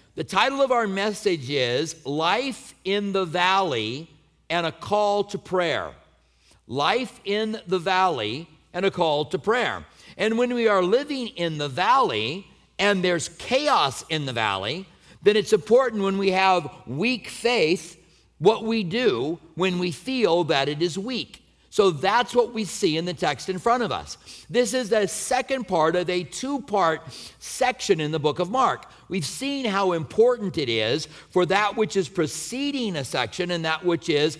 The title of our message is Life in the Valley and a Call to Prayer. Life in the Valley and a Call to Prayer. And when we are living in the valley and there's chaos in the valley, then it's important when we have weak faith what we do when we feel that it is weak. So that's what we see in the text in front of us. This is the second part of a two-part section in the book of Mark. We've seen how important it is for that which is preceding a section and that which is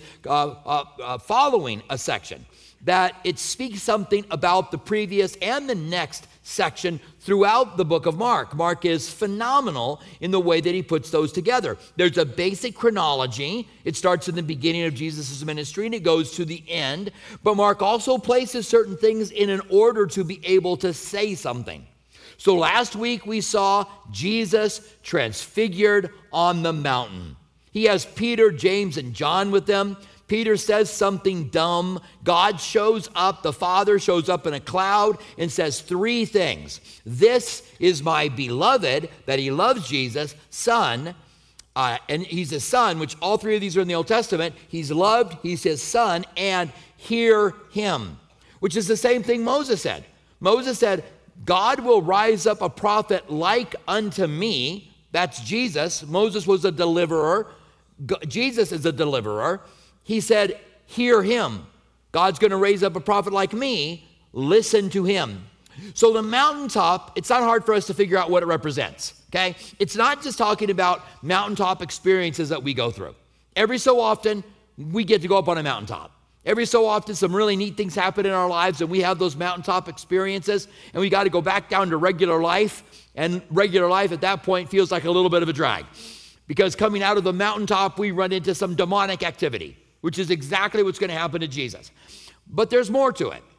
following a section, that it speaks something about the previous and the next section throughout the book of Mark. Mark is phenomenal in the way that he puts those together. There's a basic chronology. It starts in the beginning of Jesus' ministry and it goes to the end. But Mark also places certain things in an order to be able to say something. So last week we saw Jesus transfigured on the mountain. He has Peter, James, and John with them. Peter says something dumb. God shows up, the Father shows up in a cloud and says three things. This is my beloved, that he loves Jesus, son, and he's his son, which all three of these are in the Old Testament. He's loved, he's his son, and hear him, which is the same thing Moses said. Moses said, God will rise up a prophet like unto me. That's Jesus. Moses was a deliverer. Jesus is a deliverer. He said, hear him. God's going to raise up a prophet like me. Listen to him. So the mountaintop, it's not hard for us to figure out what it represents, okay? It's not just talking about mountaintop experiences that we go through. Every so often, we get to go up on a mountaintop. Every so often, some really neat things happen in our lives, and we have those mountaintop experiences, and we got to go back down to regular life, and regular life at that point feels like a little bit of a drag. Because coming out of the mountaintop, we run into some demonic activity, which is exactly what's going to happen to Jesus. But there's more to it.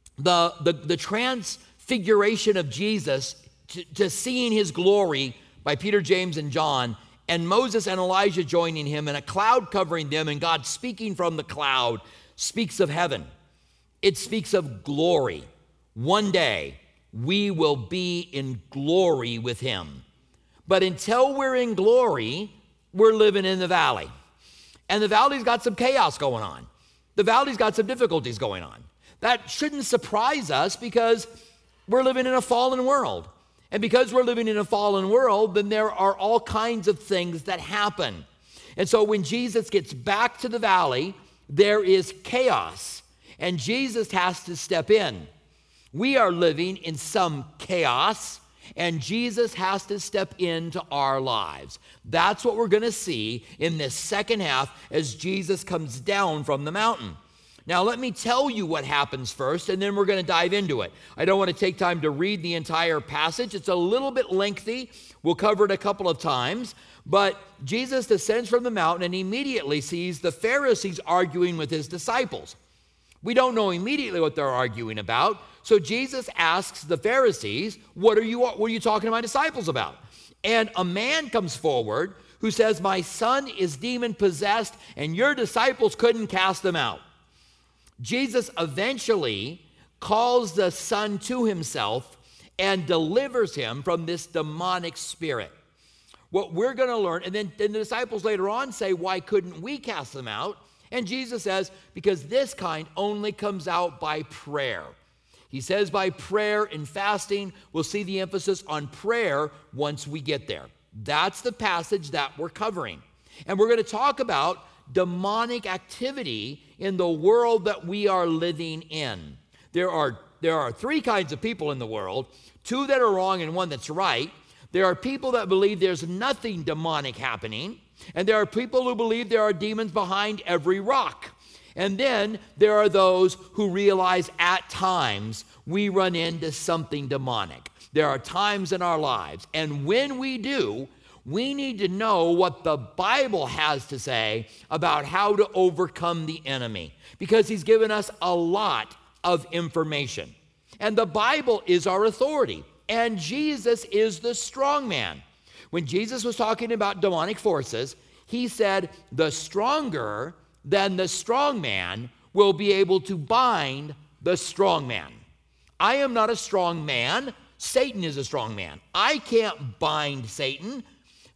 The transfiguration of Jesus to seeing his glory by Peter, James, and John, and Moses and Elijah joining him, and a cloud covering them, and God speaking from the cloud, speaks of heaven. It speaks of glory. One day, we will be in glory with him. But until we're in glory, we're living in the valley. And the valley's got some chaos going on. The valley's got some difficulties going on. That shouldn't surprise us because we're living in a fallen world. And because we're living in a fallen world, then there are all kinds of things that happen. And so when Jesus gets back to the valley, there is chaos. And Jesus has to step in. We are living in some chaos, and Jesus has to step into our lives. That's what we're going to see in this second half as Jesus comes down from the mountain. Now, let me tell you what happens first, and then we're going to dive into it. I don't want to take time to read the entire passage. It's a little bit lengthy. We'll cover it a couple of times. But Jesus descends from the mountain and immediately sees the Pharisees arguing with his disciples. We don't know immediately what they're arguing about. So Jesus asks the Pharisees, what are you talking to my disciples about? And a man comes forward who says, my son is demon-possessed, and your disciples couldn't cast him out. Jesus eventually calls the son to himself and delivers him from this demonic spirit. What we're going to learn, and then the disciples later on say, why couldn't we cast them out? And Jesus says, because this kind only comes out by prayer. He says by prayer and fasting. We'll see the emphasis on prayer once we get there. That's the passage that we're covering. And we're going to talk about demonic activity in the world that we are living in. There are three kinds of people in the world, two that are wrong and one that's right. There are people that believe there's nothing demonic happening, and there are people who believe there are demons behind every rock. And then there are those who realize at times we run into something demonic. There are times in our lives, and when we do, we need to know what the Bible has to say about how to overcome the enemy, because he's given us a lot of information. And the Bible is our authority, and Jesus is the strong man. When Jesus was talking about demonic forces, he said, the stronger than the strong man will be able to bind the strong man. I am not a strong man. Satan is a strong man. I can't bind Satan.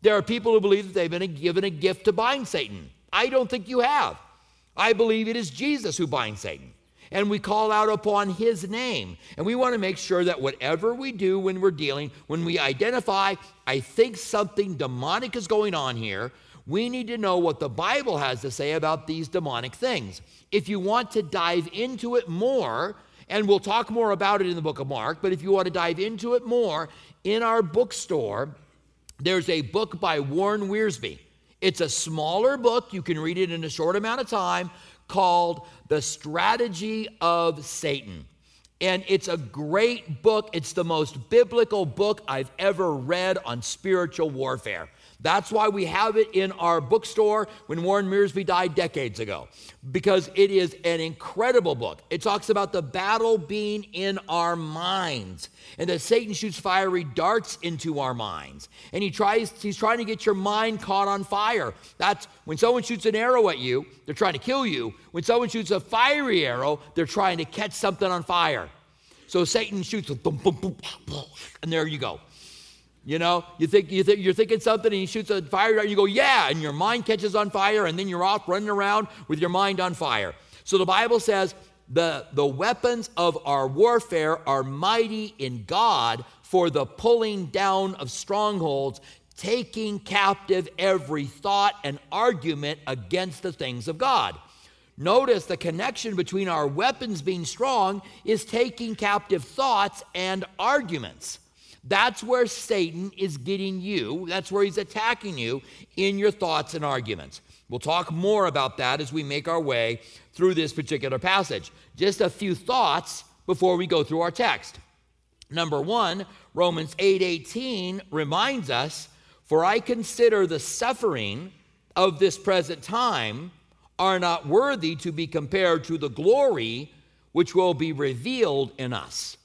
There are people who believe that they've been given a gift to bind Satan. I don't think you have. I believe it is Jesus who binds Satan. And we call out upon his name. And we want to make sure that whatever we do when we're dealing, when we identify, I think something demonic is going on here, we need to know what the Bible has to say about these demonic things. If you want to dive into it more, and we'll talk more about it in the book of Mark, but if you want to dive into it more, in our bookstore, there's a book by Warren Wiersbe. It's a smaller book. You can read it in a short amount of time, called The Strategy of Satan. And it's a great book. It's the most biblical book I've ever read on spiritual warfare. That's why we have it in our bookstore when Warren Wiersbe died decades ago, because it is an incredible book. It talks about the battle being in our minds, and that Satan shoots fiery darts into our minds. And he's trying to get your mind caught on fire. That's when someone shoots an arrow at you, they're trying to kill you. When someone shoots a fiery arrow, they're trying to catch something on fire. So Satan shoots, boom, boom, boom, boom, and there you go. You know, you're thinking something, and he shoots a fire dart, and you go, yeah, and your mind catches on fire, and then you're off running around with your mind on fire. So the Bible says the weapons of our warfare are mighty in God for the pulling down of strongholds, taking captive every thought and argument against the things of God. Notice the connection between our weapons being strong is taking captive thoughts and arguments. That's where Satan is getting you. That's where he's attacking you in your thoughts and arguments. We'll talk more about that as we make our way through this particular passage. Just a few thoughts before we go through our text. Number one, Romans 8:18 reminds us, "For I consider the suffering of this present time are not worthy to be compared to the glory which will be revealed in us."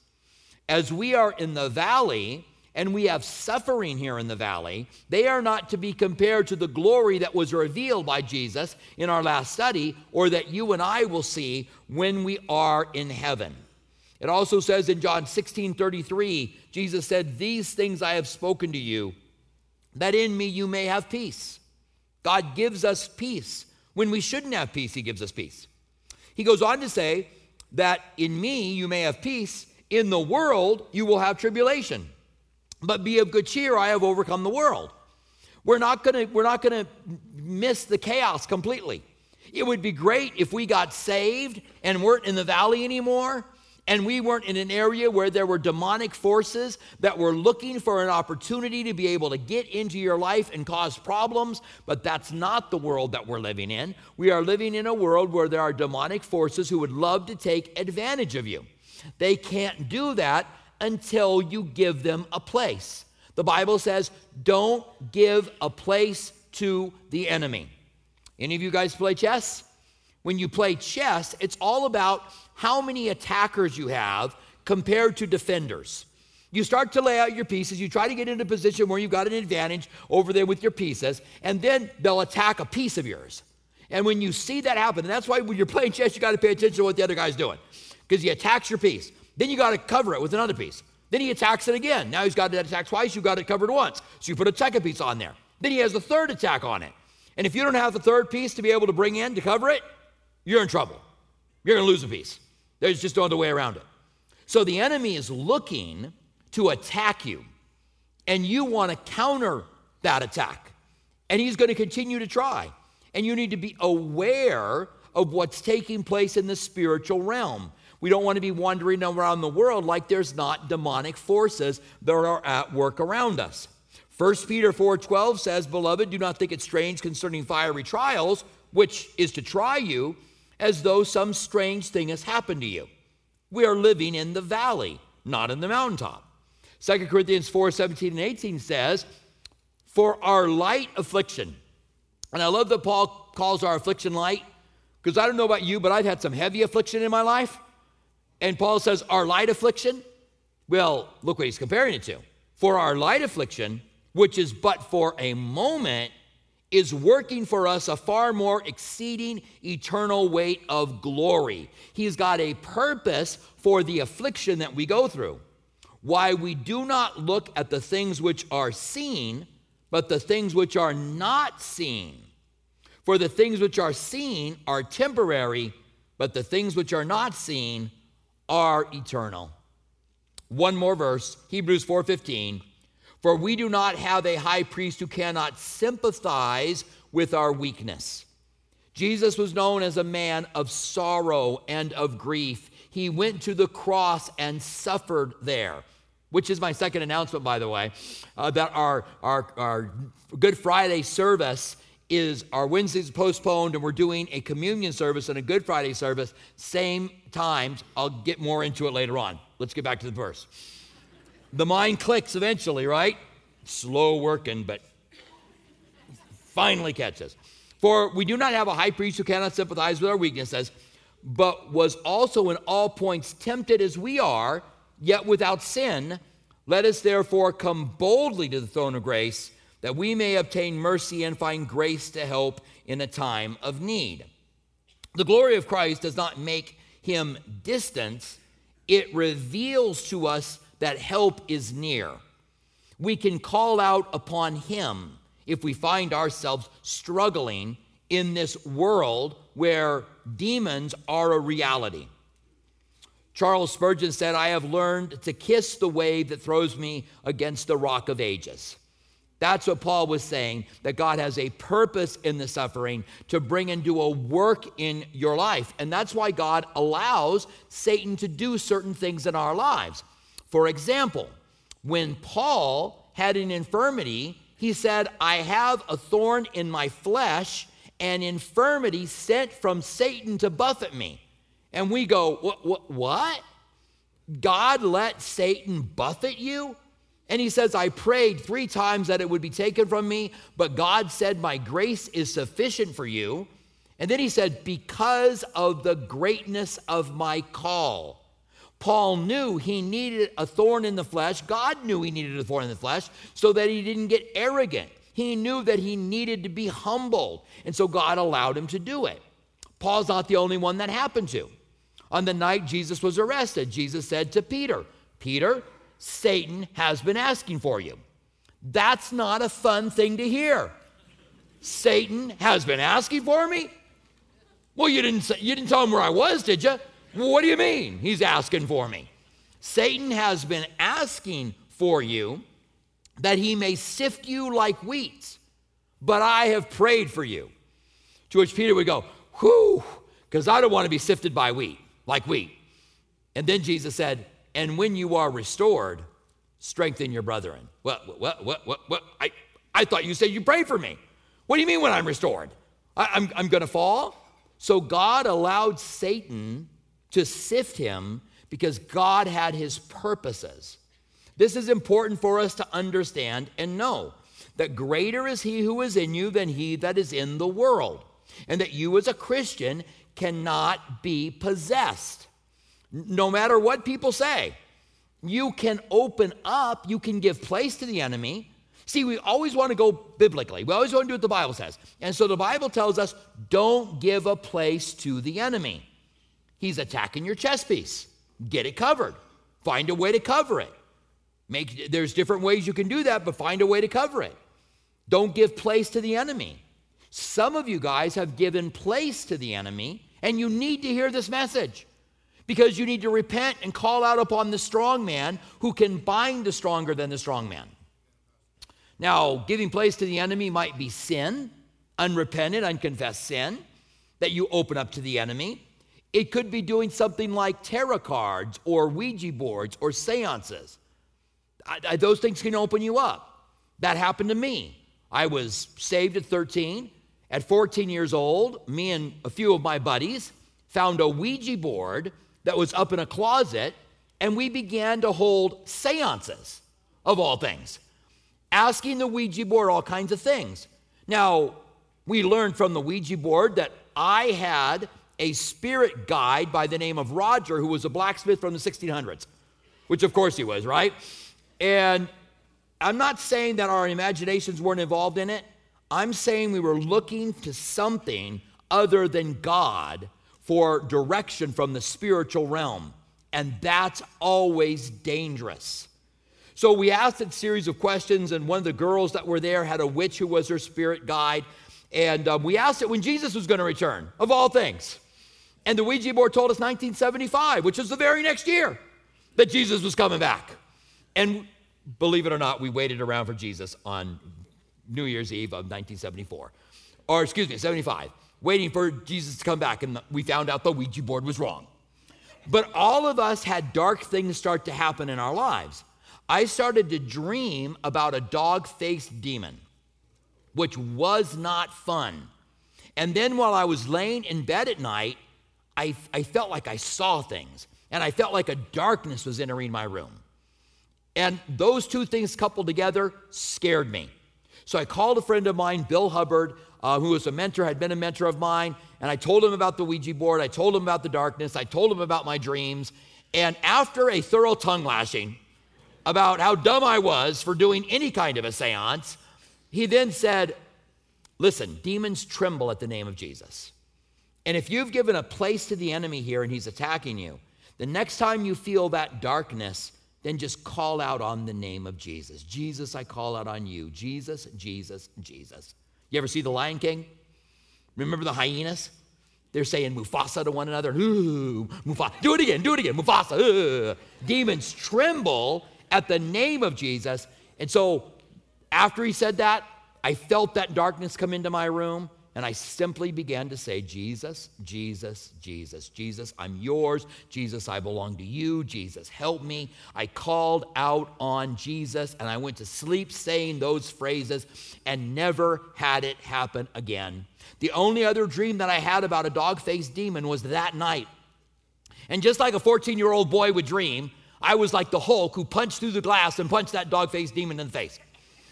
As we are in the valley, and we have suffering here in the valley, they are not to be compared to the glory that was revealed by Jesus in our last study, or that you and I will see when we are in heaven. It also says in John 16:33, Jesus said, "These things I have spoken to you, that in me you may have peace." God gives us peace. When we shouldn't have peace, he gives us peace. He goes on to say that in me you may have peace. In the world, you will have tribulation, but be of good cheer. I have overcome the world. We're not gonna miss the chaos completely. It would be great if we got saved and weren't in the valley anymore, and we weren't in an area where there were demonic forces that were looking for an opportunity to be able to get into your life and cause problems. But that's not the world that we're living in. We are living in a world where there are demonic forces who would love to take advantage of you. They can't do that until you give them a place. The Bible says, don't give a place to the enemy. Any of you guys play chess? When you play chess, it's all about how many attackers you have compared to defenders. You start to lay out your pieces. You try to get into a position where you've got an advantage over there with your pieces, and then they'll attack a piece of yours. And when you see that happen, and that's why when you're playing chess, you got to pay attention to what the other guy's doing, because he attacks your piece. Then you got to cover it with another piece. Then he attacks it again. Now he's got it attacked twice. You got it covered once. So you put a second piece on there. Then he has the third attack on it. And if you don't have the third piece to be able to bring in to cover it, you're in trouble. You're going to lose a piece. There's just no other way around it. So the enemy is looking to attack you, and you want to counter that attack. And he's going to continue to try. And you need to be aware of what's taking place in the spiritual realm. We don't want to be wandering around the world like there's not demonic forces that are at work around us. 1 Peter 4:12 says, "Beloved, do not think it strange concerning fiery trials, which is to try you, as though some strange thing has happened to you." We are living in the valley, not in the mountaintop. 2 Corinthians 4:17 and 18 says, "For our light affliction," and I love that Paul calls our affliction light, because I don't know about you, but I've had some heavy affliction in my life. And Paul says, our light affliction. Well, look what he's comparing it to. "For our light affliction, which is but for a moment, is working for us a far more exceeding eternal weight of glory." He's got a purpose for the affliction that we go through. "Why we do not look at the things which are seen, but the things which are not seen. For the things which are seen are temporary, but the things which are not seen are eternal. One more verse, Hebrews 4:15. For we do not have a high priest who cannot sympathize with our weakness. Jesus was known as a man of sorrow and of grief. He went to the cross and suffered there, which is my second announcement, by the way, that our Good Friday service is our Wednesdays postponed, and we're doing a communion service and a Good Friday service, same times. I'll get more into it later on. Let's get back to the verse. The mind clicks eventually, right? Slow working, but finally catches. For we do not have a high priest who cannot sympathize with our weaknesses, but was also in all points tempted as we are, yet without sin. Let us therefore come boldly to the throne of grace, that we may obtain mercy and find grace to help in a time of need. The glory of Christ does not make him distant. It reveals to us that help is near. We can call out upon him if we find ourselves struggling in this world where demons are a reality. Charles Spurgeon said, I have learned to kiss the wave that throws me against the rock of ages. That's what Paul was saying, that God has a purpose in the suffering to bring and do a work in your life. And that's why God allows Satan to do certain things in our lives. For example, when Paul had an infirmity, he said, I have a thorn in my flesh, and infirmity sent from Satan to buffet me. And we go, what? God let Satan buffet you? And he says, I prayed 3 times that it would be taken from me, but God said, my grace is sufficient for you. And then he said, because of the greatness of my call. Paul knew he needed a thorn in the flesh. God knew he needed a thorn in the flesh so that he didn't get arrogant. He knew that he needed to be humbled. And so God allowed him to do it. Paul's not the only one that happened to. On the night Jesus was arrested, Jesus said to Peter, Peter, Satan has been asking for you. That's not a fun thing to hear. Satan has been asking for me? Well, you didn't tell him where I was, did you? Well, what do you mean he's asking for me? Satan has been asking for you that he may sift you like wheat, but I have prayed for you. To which Peter would go, whew, because I don't want to be sifted by wheat, like wheat. And then Jesus said, and when you are restored, strengthen your brethren. What? I thought you said you prayed for me. What do you mean when I'm restored? I'm going to fall? So God allowed Satan to sift him because God had his purposes. This is important for us to understand and know that greater is he who is in you than he that is in the world, and that you as a Christian cannot be possessed. No matter what people say, you can open up, you can give place to the enemy. See, we always want to go biblically. We always want to do what the Bible says. And so the Bible tells us, don't give a place to the enemy. He's attacking your chest piece. Get it covered. Find a way to cover it. There's different ways you can do that, but find a way to cover it. Don't give place to the enemy. Some of you guys have given place to the enemy, and you need to hear this message. Because you need to repent and call out upon the strong man who can bind the stronger than the strong man. Now, giving place to the enemy might be sin, unrepented, unconfessed sin, that you open up to the enemy. It could be doing something like tarot cards or Ouija boards or seances. Those things can open you up. That happened to me. I was saved at 13. At 14 years old, me and a few of my buddies found a Ouija board that was up in a closet, and we began to hold seances, of all things, asking the Ouija board all kinds of things. Now, we learned from the Ouija board that I had a spirit guide by the name of Roger, who was a blacksmith from the 1600s, which of course he was, right? And I'm not saying that our imaginations weren't involved in it. I'm saying we were looking to something other than God for direction from the spiritual realm. And that's always dangerous. So we asked a series of questions, and one of the girls that were there had a witch who was her spirit guide. And we asked it when Jesus was going to return, of all things. And the Ouija board told us 1975, which was the very next year, that Jesus was coming back. And believe it or not, we waited around for Jesus on New Year's Eve of 1974. Or excuse me, 75. Waiting for Jesus to come back, and we found out the Ouija board was wrong. But all of us had dark things start to happen in our lives. I started to dream about a dog-faced demon, which was not fun. And then while I was laying in bed at night, I felt like I saw things, and I felt like a darkness was entering my room. And those two things coupled together scared me. So I called a friend of mine, Bill Hubbard, who was a mentor, had been a mentor of mine, and I told him about the Ouija board, I told him about the darkness, I told him about my dreams, and after a thorough tongue lashing about how dumb I was for doing any kind of a seance, he then said, listen, demons tremble at the name of Jesus. And if you've given a place to the enemy here and he's attacking you, the next time you feel that darkness, then just call out on the name of Jesus. Jesus, I call out on you. Jesus, Jesus, Jesus. You ever see The Lion King? Remember the hyenas? They're saying Mufasa to one another. Ooh, Mufasa. Do it again, Mufasa. Demons tremble at the name of Jesus. And so after he said that, I felt that darkness come into my room, and I simply began to say, Jesus, Jesus, Jesus, Jesus, I'm yours. Jesus, I belong to you. Jesus, help me. I called out on Jesus, and I went to sleep saying those phrases and never had it happen again. The only other dream that I had about a dog-faced demon was that night. And just like a 14-year-old boy would dream, I was like the Hulk who punched through the glass and punched that dog-faced demon in the face.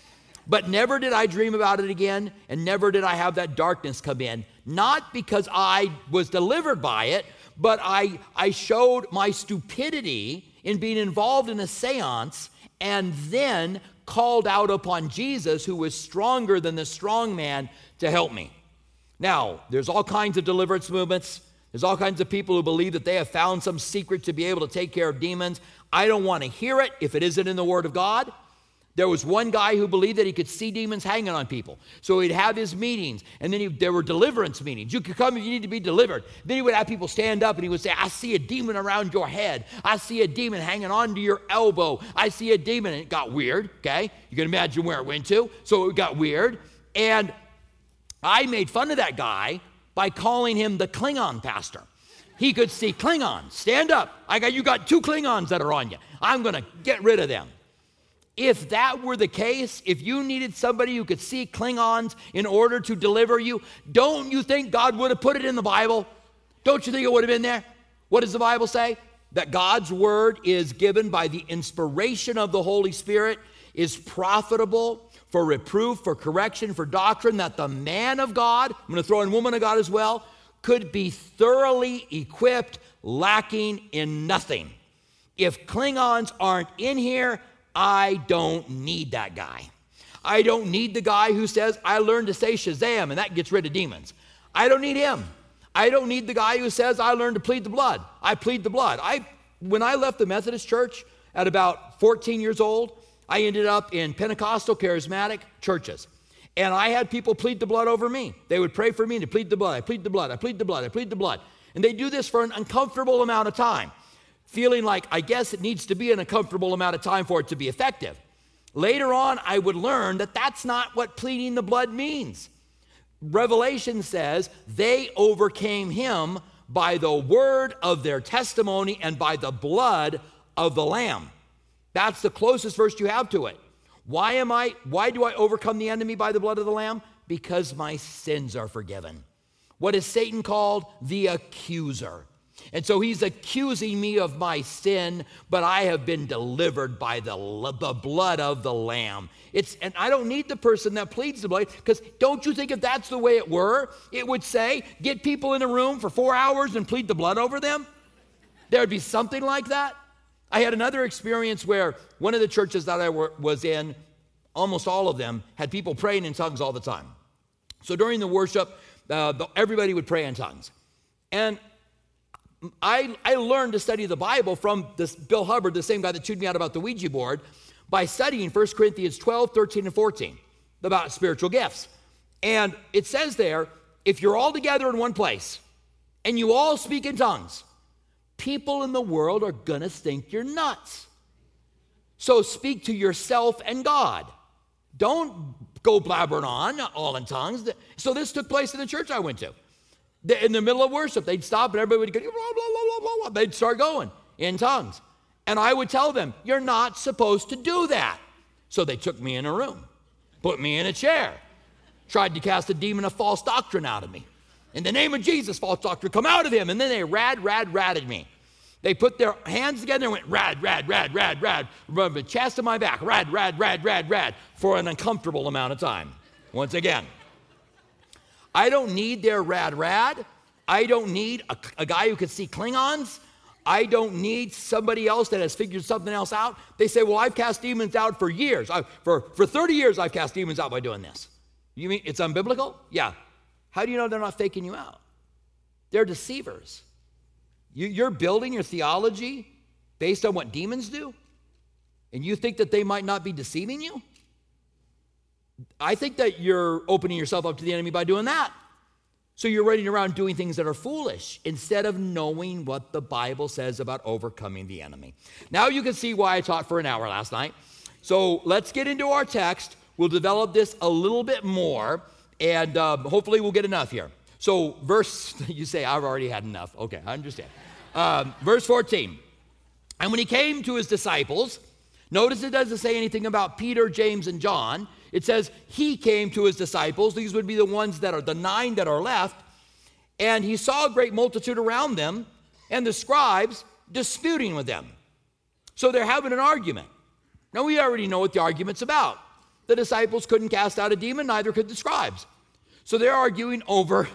But never did I dream about it again, and never did I have that darkness come in. Not because I was delivered by it, but I showed my stupidity in being involved in a seance and then called out upon Jesus, who was stronger than the strong man, to help me. Now, there's all kinds of deliverance movements. There's all kinds of people who believe that they have found some secret to be able to take care of demons. I don't want to hear it if it isn't in the Word of God. There was one guy who believed that he could see demons hanging on people. So he'd have his meetings, and then there were deliverance meetings. You could come if you need to be delivered. Then he would have people stand up, and he would say, I see a demon around your head. I see a demon hanging onto your elbow. I see a demon. And it got weird, okay? You can imagine where it went to. So it got weird. And I made fun of that guy by calling him the Klingon pastor. He could see Klingons. Stand up. You got 2 Klingons that are on you. I'm going to get rid of them. If that were the case, if you needed somebody who could see Klingons in order to deliver you, don't you think God would have put it in the Bible? Don't you think it would have been there? What does the Bible say? That God's word is given by the inspiration of the Holy Spirit, is profitable for reproof, for correction, for doctrine, that the man of God, I'm going to throw in woman of God as well, could be thoroughly equipped, lacking in nothing. If Klingons aren't in here, I don't need that guy. I don't need the guy who says, I learned to say Shazam, and that gets rid of demons. I don't need him. I don't need the guy who says, I learned to plead the blood. I plead the blood. When I left the Methodist church at about 14 years old, I ended up in Pentecostal charismatic churches. And I had people plead the blood over me. They would pray for me to plead the blood. I plead the blood. I plead the blood. I plead the blood. And they do this for an uncomfortable amount of time, feeling like, I guess it needs to be an uncomfortable amount of time for it to be effective. Later on, I would learn that that's not what pleading the blood means. Revelation says they overcame him by the word of their testimony and by the blood of the Lamb. That's the closest verse you have to it. Why do I overcome the enemy by the blood of the Lamb? Because my sins are forgiven. What is Satan called? The accuser. And so he's accusing me of my sin, but I have been delivered by the blood of the Lamb. And I don't need the person that pleads the blood, because don't you think if that's the way it were, it would say, get people in a room for 4 hours and plead the blood over them? There would be something like that. I had another experience where one of the churches that I was in, almost all of them, had people praying in tongues all the time. So during the worship, everybody would pray in tongues. And I learned to study the Bible from this Bill Hubbard, the same guy that chewed me out about the Ouija board. by studying 1 Corinthians 12, 13, and 14 about spiritual gifts. And it says there, if you're all together in one place and you all speak in tongues, people in the world are going to think you're nuts. So speak to yourself and God. Don't go blabbering on all in tongues. So this took place in the church I went to. In the middle of worship, they'd stop and everybody would go, blah, blah, blah, blah, blah. They'd start going in tongues. And I would tell them, you're not supposed to do that. So they took me in a room, put me in a chair, tried to cast a demon of false doctrine out of me. In the name of Jesus, false doctrine, come out of him. And then they ratted me. They put their hands together and went rad, rub the chest of my back, rad, for an uncomfortable amount of time. Once again, I don't need their rad. I don't need a guy who can see Klingons. I don't need somebody else that has figured something else out. They say, well, I've cast demons out for years. For 30 years, I've cast demons out by doing this. You mean it's unbiblical? Yeah. How do you know they're not faking you out? They're deceivers. You're building your theology based on what demons do? And you think that they might not be deceiving you? I think that you're opening yourself up to the enemy by doing that. So you're running around doing things that are foolish instead of knowing what the Bible says about overcoming the enemy. Now you can see why I taught for an hour last night. So let's get into our text. We'll develop this a little bit more, and hopefully we'll get enough here. So you say, I've already had enough. Okay, I understand. Verse 14. And when he came to his disciples, notice it doesn't say anything about Peter, James, and John. It says he came to his disciples. These would be the ones that are the 9 that are left. And he saw a great multitude around them and the scribes disputing with them. So they're having an argument. Now we already know what the argument's about. The disciples couldn't cast out a demon, neither could the scribes. So they're arguing over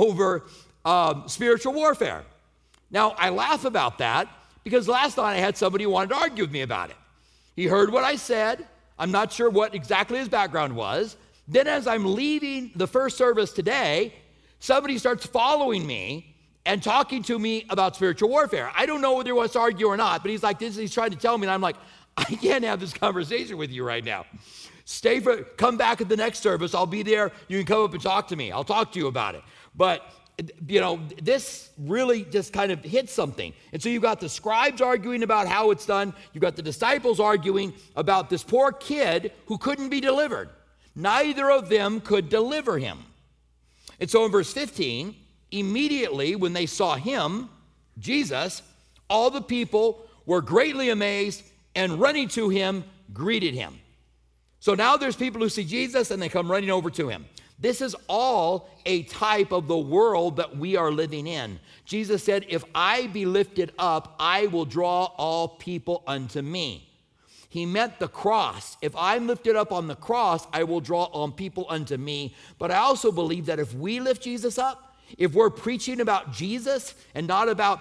spiritual warfare. Now, I laugh about that because last night I had somebody who wanted to argue with me about it. He heard what I said. I'm not sure what exactly his background was. Then as I'm leaving the first service today, somebody starts following me and talking to me about spiritual warfare. I don't know whether he wants to argue or not, but he's like, he's trying to tell me, and I'm like, I can't have this conversation with you right now. Come back at the next service. I'll be there. You can come up and talk to me. I'll talk to you about it. But, this really just kind of hits something. And so you've got the scribes arguing about how it's done. You've got the disciples arguing about this poor kid who couldn't be delivered. Neither of them could deliver him. And so in verse 15, immediately when they saw him, Jesus, all the people were greatly amazed and running to him, greeted him. So now there's people who see Jesus and they come running over to him. This is all a type of the world that we are living in. Jesus said, if I be lifted up, I will draw all people unto me. He meant the cross. If I'm lifted up on the cross, I will draw all people unto me. But I also believe that if we lift Jesus up, if we're preaching about Jesus and not about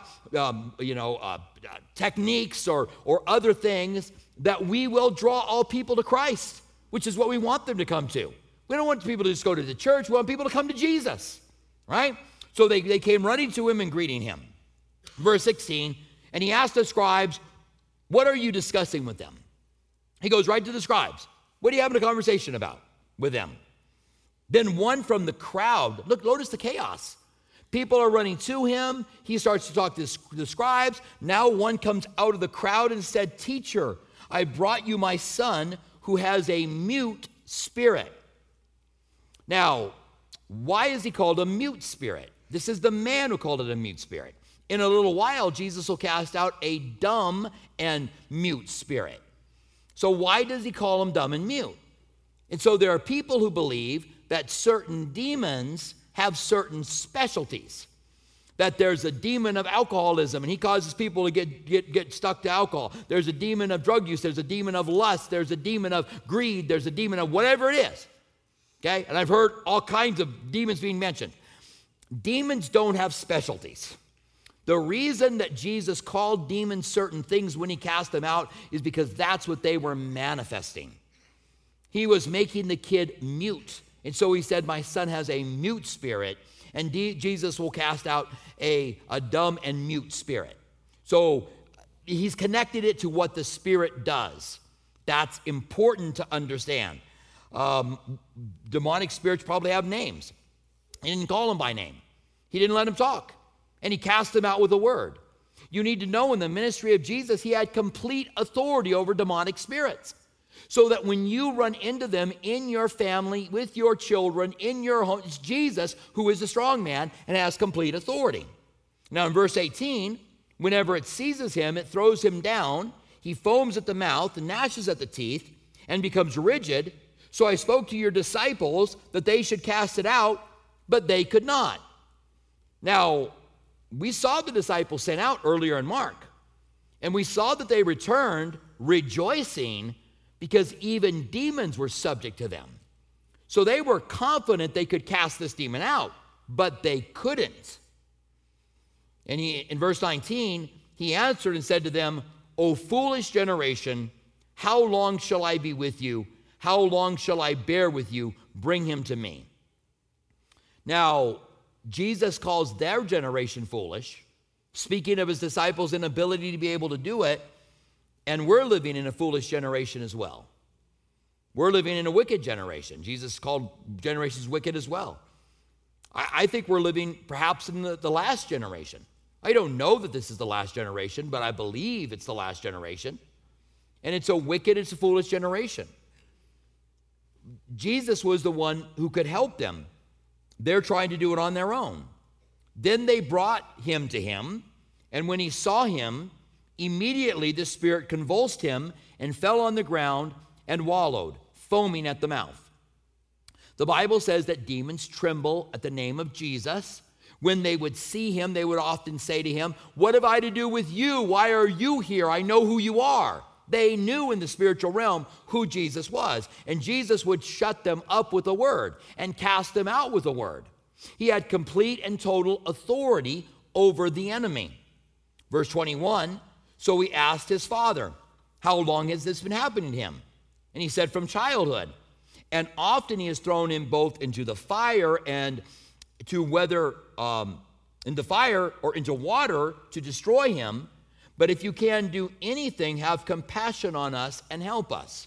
techniques or other things, that we will draw all people to Christ, which is what we want them to come to. We don't want people to just go to the church. We want people to come to Jesus, right? So they came running to him and greeting him. Verse 16, and he asked the scribes, what are you discussing with them? He goes right to the scribes. What are you having a conversation about with them? Then one from the crowd, notice the chaos. People are running to him. He starts to talk to the scribes. Now one comes out of the crowd and said, teacher, I brought you my son who has a mute spirit. Now, why is he called a mute spirit? This is the man who called it a mute spirit. In a little while, Jesus will cast out a dumb and mute spirit. So why does he call them dumb and mute? And so there are people who believe that certain demons have certain specialties. That there's a demon of alcoholism, and he causes people to get stuck to alcohol. There's a demon of drug use. There's a demon of lust. There's a demon of greed. There's a demon of whatever it is. Okay? And I've heard all kinds of demons being mentioned. Demons don't have specialties. The reason that Jesus called demons certain things when he cast them out is because that's what they were manifesting. He was making the kid mute. And so he said, my son has a mute spirit. And Jesus will cast out a dumb and mute spirit. So he's connected it to what the spirit does. That's important to understand. Demonic spirits probably have names. He didn't call them by name. He didn't let them talk. And he cast them out with a word. You need to know in the ministry of Jesus, he had complete authority over demonic spirits. So that when you run into them in your family, with your children, in your home, it's Jesus who is the strong man and has complete authority. Now in verse 18, whenever it seizes him, it throws him down. He foams at the mouth and gnashes at the teeth and becomes rigid. So I spoke to your disciples that they should cast it out, but they could not. Now, we saw the disciples sent out earlier in Mark, and we saw that they returned rejoicing because even demons were subject to them. So they were confident they could cast this demon out, but they couldn't. And in verse 19, he answered and said to them, O foolish generation, how long shall I be with you? How long shall I bear with you? Bring him to me. Now, Jesus calls their generation foolish, speaking of his disciples' inability to be able to do it, and we're living in a foolish generation as well. We're living in a wicked generation. Jesus called generations wicked as well. I think we're living perhaps in the last generation. I don't know that this is the last generation, but I believe it's the last generation. And it's a wicked, it's a foolish generation. Jesus was the one who could help them. They're trying to do it on their own. Then they brought him to him, and when he saw him, immediately the spirit convulsed him and fell on the ground and wallowed, foaming at the mouth. The Bible says that demons tremble at the name of Jesus. When they would see him, they would often say to him, what have I to do with you? Why are you here? I know who you are. They knew in the spiritual realm who Jesus was. And Jesus would shut them up with a word and cast them out with a word. He had complete and total authority over the enemy. Verse 21, so he asked his father, how long has this been happening to him? And he said, from childhood. And often he has thrown him both into the fire and to whether into fire or into water to destroy him. But if you can do anything, have compassion on us and help us.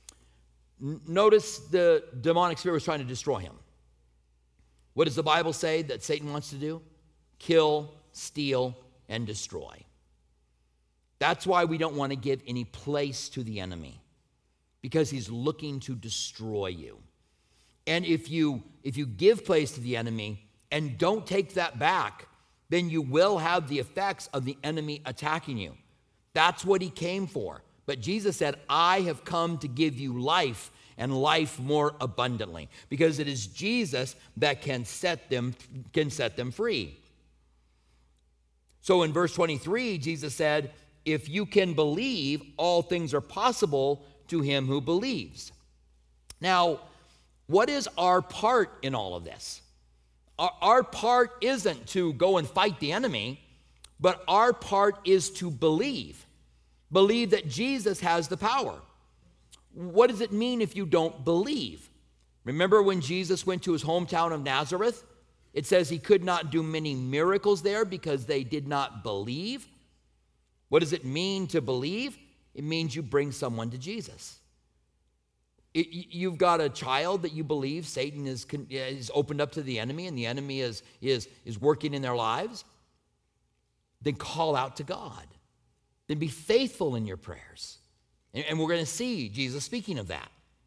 Notice the demonic spirit was trying to destroy him. What does the Bible say that Satan wants to do? Kill, steal, and destroy. That's why we don't want to give any place to the enemy, because he's looking to destroy you. And if you give place to the enemy and don't take that back, then you will have the effects of the enemy attacking you. That's what he came for. But Jesus said, I have come to give you life and life more abundantly, because it is Jesus that can set them free. So in verse 23, Jesus said, if you can believe, all things are possible to him who believes. Now, what is our part in all of this? Our part isn't to go and fight the enemy, but our part is to believe. Believe that Jesus has the power. What does it mean if you don't believe? Remember when Jesus went to his hometown of Nazareth? It says he could not do many miracles there because they did not believe. What does it mean to believe? It means you bring someone to Jesus. You've got a child that you believe Satan is opened up to the enemy, and the enemy is working in their lives. Then call out to God. Then be faithful in your prayers. And we're going to see Jesus speaking of that.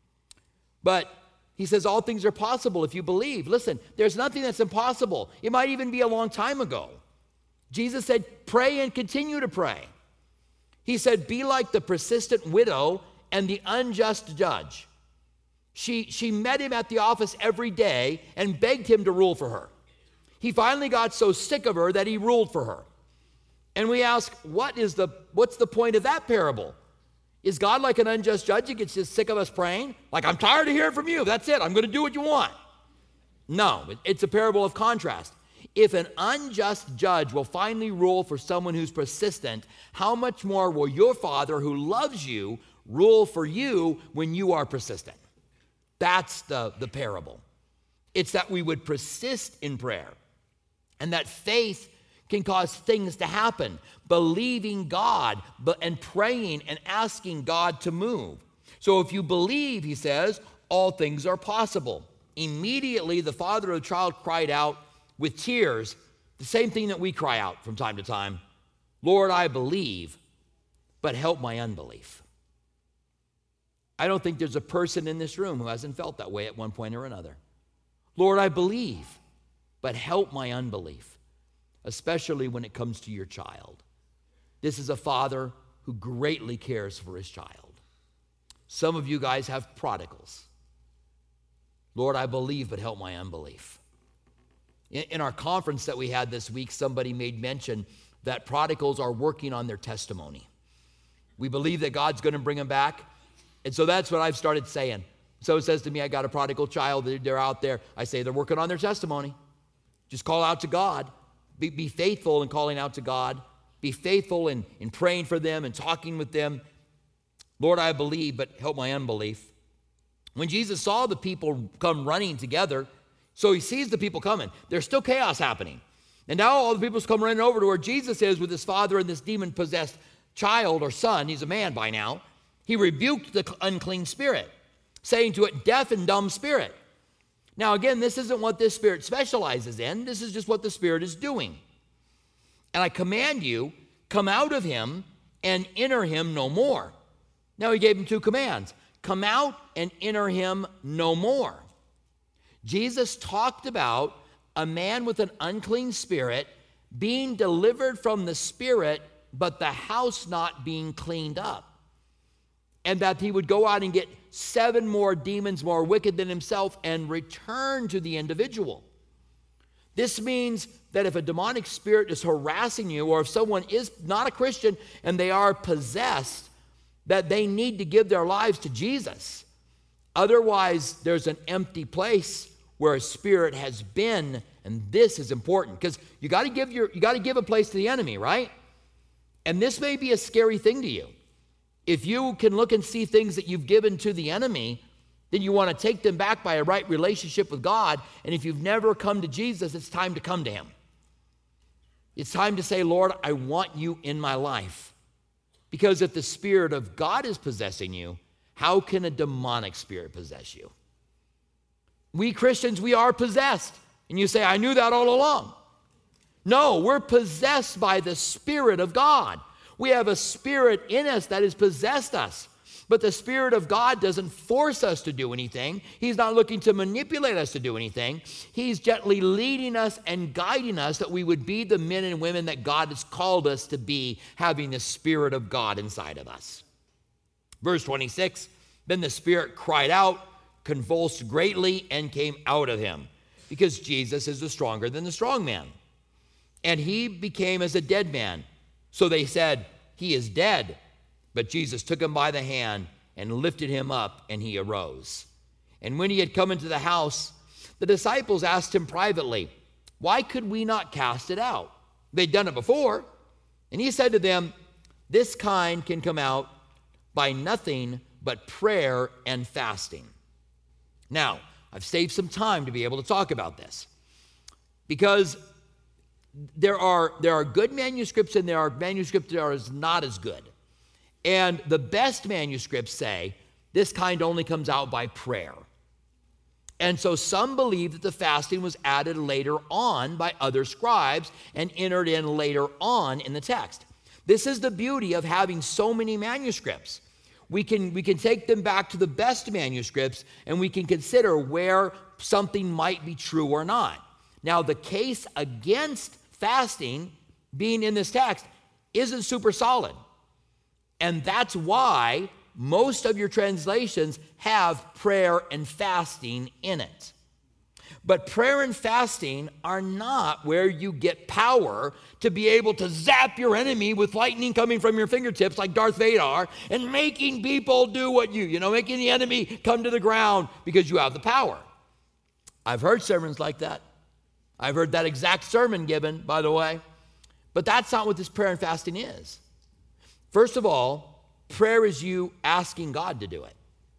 But he says all things are possible if you believe. Listen, there's nothing that's impossible. It might even be a long time ago. Jesus said, pray and continue to pray. He said, be like the persistent widow and the unjust judge. She met him at the office every day and begged him to rule for her. He finally got so sick of her that he ruled for her. And we ask, what's the point of that parable? Is God like an unjust judge who gets just sick of us praying? Like, I'm tired of hearing from you. That's it. I'm going to do what you want. No, it's a parable of contrast. If an unjust judge will finally rule for someone who's persistent, how much more will your Father who loves you rule for you when you are persistent? That's the parable. It's that we would persist in prayer, and that faith can cause things to happen, believing God and praying and asking God to move. So if you believe, he says, all things are possible. Immediately, the father of the child cried out with tears, the same thing that we cry out from time to time, Lord, I believe, but help my unbelief. I don't think there's a person in this room who hasn't felt that way at one point or another. Lord, I believe, but help my unbelief, especially when it comes to your child. This is a father who greatly cares for his child. Some of you guys have prodigals. Lord, I believe, but help my unbelief. In our conference that we had this week, somebody made mention that prodigals are working on their testimony. We believe that God's going to bring them back. And so that's what I've started saying. So it says to me, I got a prodigal child. They're out there. I say they're working on their testimony. Just call out to God. Be faithful in calling out to God. Be faithful in praying for them and talking with them. Lord, I believe, but help my unbelief. When Jesus saw the people come running together, so he sees the people coming. There's still chaos happening. And now all the people's come running over to where Jesus is with his father and this demon-possessed child or son. He's a man by now. He rebuked the unclean spirit, saying to it, deaf and dumb spirit. Now again, this isn't what this spirit specializes in. This is just what the spirit is doing. And I command you, come out of him and enter him no more. Now he gave him two commands. Come out and enter him no more. Jesus talked about a man with an unclean spirit being delivered from the spirit, but the house not being cleaned up. And that he would go out and get 7 more demons more wicked than himself and return to the individual. This means that if a demonic spirit is harassing you, or if someone is not a Christian and they are possessed, that they need to give their lives to Jesus. Otherwise, there's an empty place where a spirit has been, and this is important because you got to give a place to the enemy, right? And this may be a scary thing to you. If you can look and see things that you've given to the enemy, then you want to take them back by a right relationship with God. And if you've never come to Jesus, it's time to come to him. It's time to say, Lord, I want you in my life. Because if the Spirit of God is possessing you, how can a demonic spirit possess you? We Christians, we are possessed. And you say, I knew that all along. No, we're possessed by the Spirit of God. We have a spirit in us that has possessed us. But the Spirit of God doesn't force us to do anything. He's not looking to manipulate us to do anything. He's gently leading us and guiding us that we would be the men and women that God has called us to be, having the Spirit of God inside of us. Verse 26, then the spirit cried out, convulsed greatly, and came out of him, because Jesus is the stronger than the strong man. And he became as a dead man. So they said, he is dead. But Jesus took him by the hand and lifted him up, and he arose. And when he had come into the house, the disciples asked him privately, why could we not cast it out? They'd done it before. And he said to them, this kind can come out by nothing but prayer and fasting. Now, I've saved some time to be able to talk about this, because there are good manuscripts and there are manuscripts that are not as good. And the best manuscripts say this kind only comes out by prayer. And so some believe that the fasting was added later on by other scribes and entered in later on in the text. This is the beauty of having so many manuscripts. We can take them back to the best manuscripts and we can consider where something might be true or not. Now, the case against fasting being in this text isn't super solid. And that's why most of your translations have prayer and fasting in it. But prayer and fasting are not where you get power to be able to zap your enemy with lightning coming from your fingertips like Darth Vader and making people do what making the enemy come to the ground because you have the power. I've heard sermons like that. I've heard that exact sermon given, by the way. But that's not what this prayer and fasting is. First of all, prayer is you asking God to do it.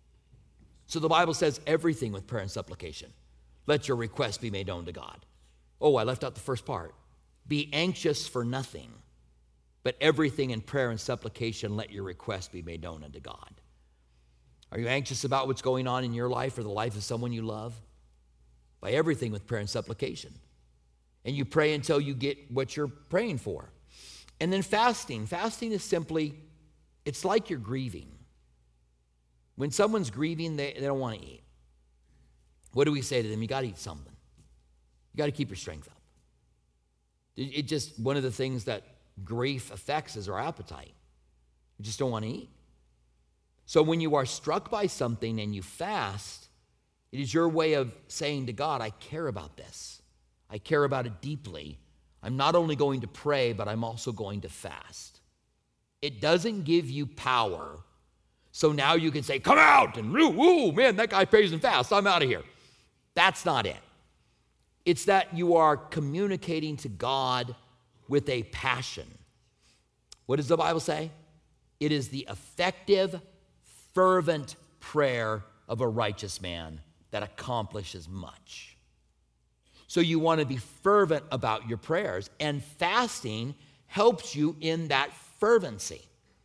So the Bible says everything with prayer and supplication. Let your requests be made known to God. Oh, I left out the first part. Be anxious for nothing, but everything in prayer and supplication, let your requests be made known unto God. Are you anxious about what's going on in your life or the life of someone you love? By everything with prayer and supplication. And you pray until you get what you're praying for. And then fasting. Fasting is simply, it's like you're grieving. When someone's grieving, they don't want to eat. What do we say to them? You got to eat something. You got to keep your strength up. It just, one of the things that grief affects is our appetite. We just don't want to eat. So when you are struck by something and you fast, it is your way of saying to God, I care about this. I care about it deeply. I'm not only going to pray, but I'm also going to fast. It doesn't give you power. So now you can say, come out, and woo, man, that guy prays and fasts. I'm out of here. That's not it. It's that you are communicating to God with a passion. What does the Bible say? It is the effective, fervent prayer of a righteous man that accomplishes much. So you want to be fervent about your prayers, and fasting helps you in that fervency.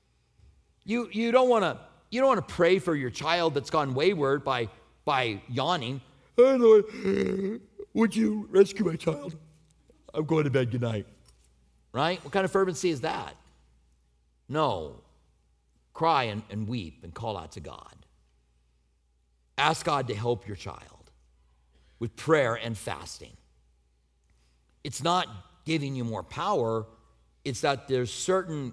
You don't want to pray for your child that's gone wayward by yawning. Oh Lord, would you rescue my child? I'm going to bed, good night. Right? What kind of fervency is that? No. Cry and weep and call out to God. Ask God to help your child with prayer and fasting. It's not giving you more power. It's that there's certain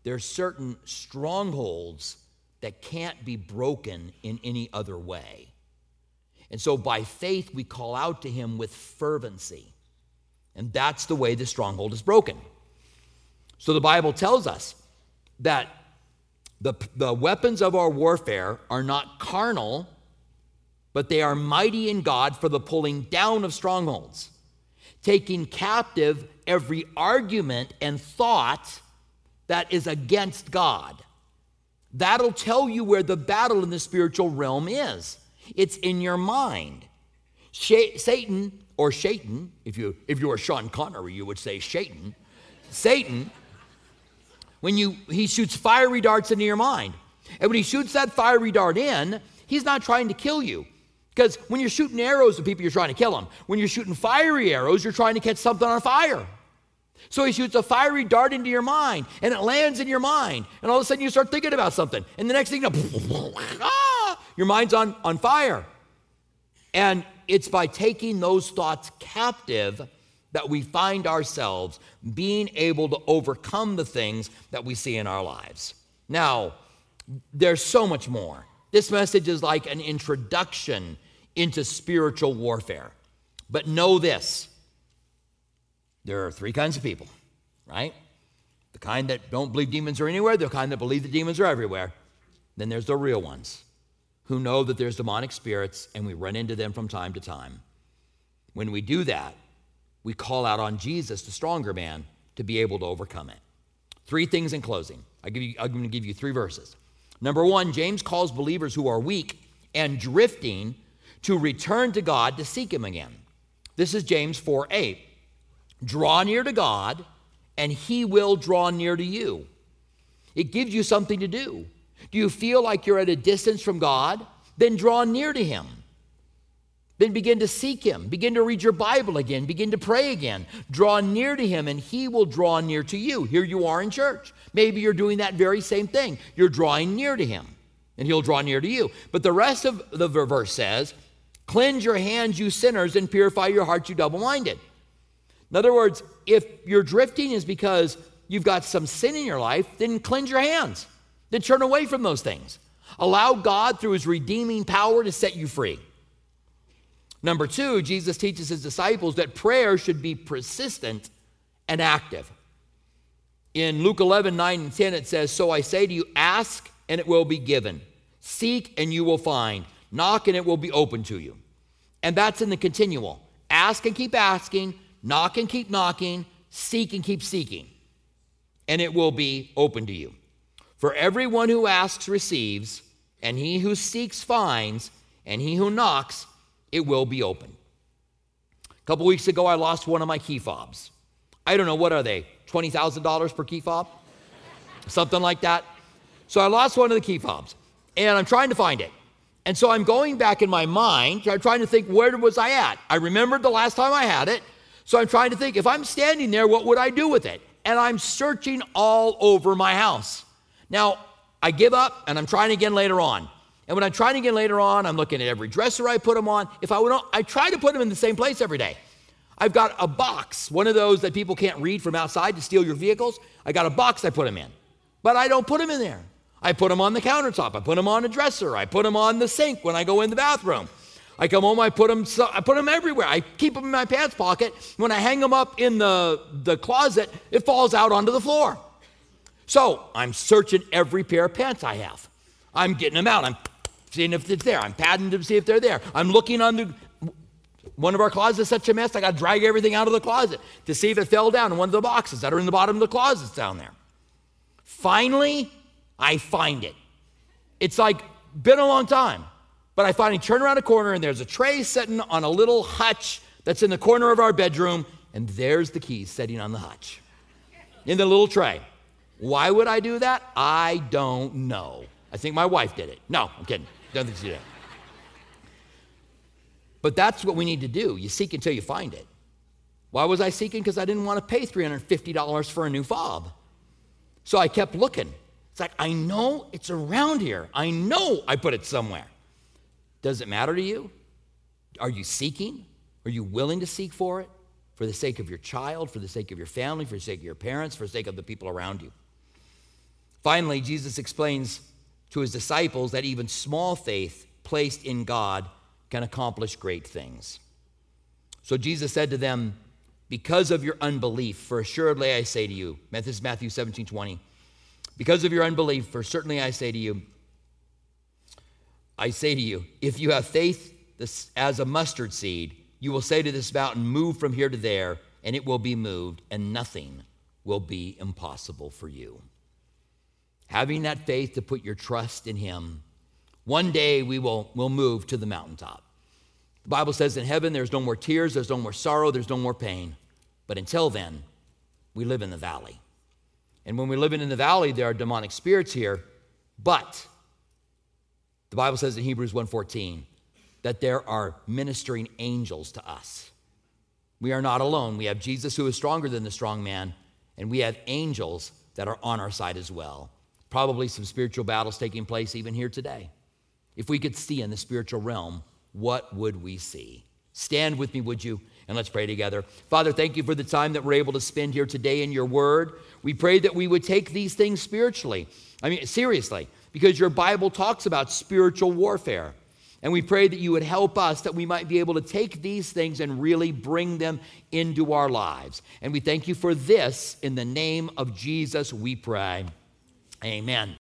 strongholds that can't be broken in any other way. And so by faith, we call out to him with fervency. And that's the way the stronghold is broken. So the Bible tells us that the weapons of our warfare are not carnal, but they are mighty in God for the pulling down of strongholds, taking captive every argument and thought that is against God. That'll tell you where the battle in the spiritual realm is. It's in your mind. Satan, or Shaitan, if you were Sean Connery, you would say Shaitan. Satan, he shoots fiery darts into your mind. And when he shoots that fiery dart in, he's not trying to kill you. Because when you're shooting arrows at people, you're trying to kill them. When you're shooting fiery arrows, you're trying to catch something on fire. So he shoots a fiery dart into your mind, and it lands in your mind. And all of a sudden, you start thinking about something. And the next thing, your mind's on fire. And it's by taking those thoughts captive that we find ourselves being able to overcome the things that we see in our lives. Now, there's so much more. This message is like an introduction into spiritual warfare. But know this. There are three kinds of people, right? The kind that don't believe demons are anywhere, the kind that believe the demons are everywhere. Then there's the real ones who know that there's demonic spirits, and we run into them from time to time. When we do that, we call out on Jesus, the stronger man, to be able to overcome it. Three things in closing. I'm going to give you three verses. Number one, James calls believers who are weak and drifting to return to God to seek him again. This is James 4:8. Draw near to God, and he will draw near to you. It gives you something to do. Do you feel like you're at a distance from God? Then draw near to him. Then begin to seek him. Begin to read your Bible again. Begin to pray again. Draw near to him, and he will draw near to you. Here you are in church. Maybe you're doing that very same thing. You're drawing near to him, and he'll draw near to you. But the rest of the verse says, cleanse your hands, you sinners, and purify your hearts, you double-minded. In other words, if you're drifting is because you've got some sin in your life, then cleanse your hands. Then turn away from those things. Allow God, through his redeeming power, to set you free. Number two, Jesus teaches his disciples that prayer should be persistent and active. In Luke 11:9-10, it says, so I say to you, ask and it will be given. Seek and you will find. Knock and it will be open to you. And that's in the continual. Ask and keep asking. Knock and keep knocking. Seek and keep seeking. And it will be open to you. For everyone who asks receives, and he who seeks finds, and he who knocks, it will be open. A couple weeks ago, I lost one of my key fobs. I don't know, what are they? $20,000 per key fob? Something like that. So I lost one of the key fobs, and I'm trying to find it. And so I'm going back in my mind, trying to think, where was I at? I remembered the last time I had it. So I'm trying to think, if I'm standing there, what would I do with it? And I'm searching all over my house. Now, I give up and I'm trying again later on. And when I'm trying again later on, I'm looking at every dresser I put them on. I try to put them in the same place every day. I've got a box, one of those that people can't read from outside to steal your vehicles. I got a box I put them in, but I don't put them in there. I put them on the countertop. I put them on a dresser. I put them on the sink when I go in the bathroom. I come home, I put them everywhere. I keep them in my pants pocket. When I hang them up in the closet, it falls out onto the floor. So I'm searching every pair of pants I have. I'm getting them out. I'm seeing if it's there. I'm patting to see if they're there. I'm looking on one of our closets is such a mess, I got to drag everything out of the closet to see if it fell down in one of the boxes that are in the bottom of the closets down there. Finally, I find it. It's like been a long time, but I finally turn around a corner and there's a tray sitting on a little hutch that's in the corner of our bedroom, and there's the keys sitting on the hutch in the little tray. Why would I do that? I don't know. I think my wife did it. No, I'm kidding. Don't think she did it. But that's what we need to do. You seek until you find it. Why was I seeking? Because I didn't want to pay $350 for a new fob. So I kept looking. It's like, I know it's around here. I know I put it somewhere. Does it matter to you? Are you seeking? Are you willing to seek for it? For the sake of your child, for the sake of your family, for the sake of your parents, for the sake of the people around you. Finally, Jesus explains to his disciples that even small faith placed in God can accomplish great things. So Jesus said to them, because of your unbelief, for assuredly I say to you, this is Matthew 17:20, because of your unbelief, for certainly I say to you, if you have faith as a mustard seed, you will say to this mountain, move from here to there, and it will be moved, and nothing will be impossible for you. Having that faith to put your trust in him, one day we'll move to the mountaintop. The Bible says in heaven there's no more tears, there's no more sorrow, there's no more pain. But until then, we live in the valley. And when we're living in the valley, there are demonic spirits here. But the Bible says in Hebrews 1:14 that there are ministering angels to us. We are not alone. We have Jesus who is stronger than the strong man, and we have angels that are on our side as well. Probably some spiritual battles taking place even here today. If we could see in the spiritual realm, what would we see? Stand with me, would you? And let's pray together. Father, thank you for the time that we're able to spend here today in your word. We pray that we would take these things spiritually. Seriously, because your Bible talks about spiritual warfare. And we pray that you would help us, that we might be able to take these things and really bring them into our lives. And we thank you for this. In the name of Jesus, we pray. Amen.